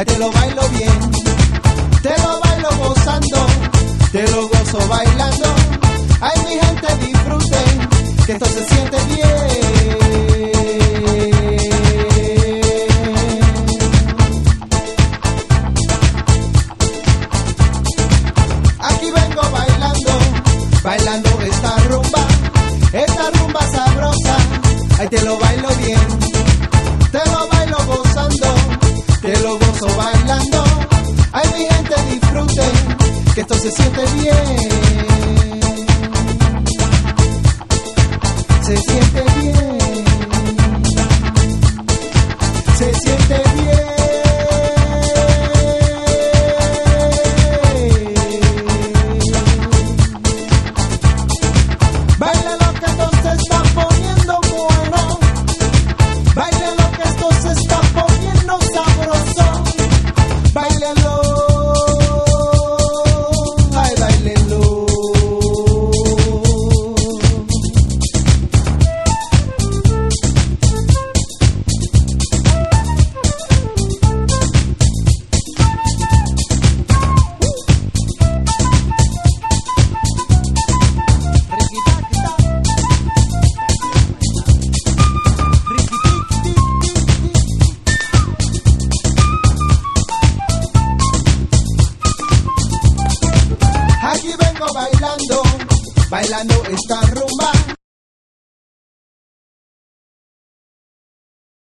ay te lo bailo bien, te lo bailo gozando, te lo gozo bailando, ay mi gente disfruten, que esto se siente bien. Aquí vengo bailando, bailando esta rumba sabrosa, ay te lo bailo bien, te lo bailo gozando, te lo gozo bailando, ay mi gente disfruten, que esto se siente bien, se siente bien, se siente bien. Baila lo que esto se está poniendo bueno, baila lo que esto se está poniendo sabroso, báilalo, ay báilenlo. Aquí vengo bailando, bailando esta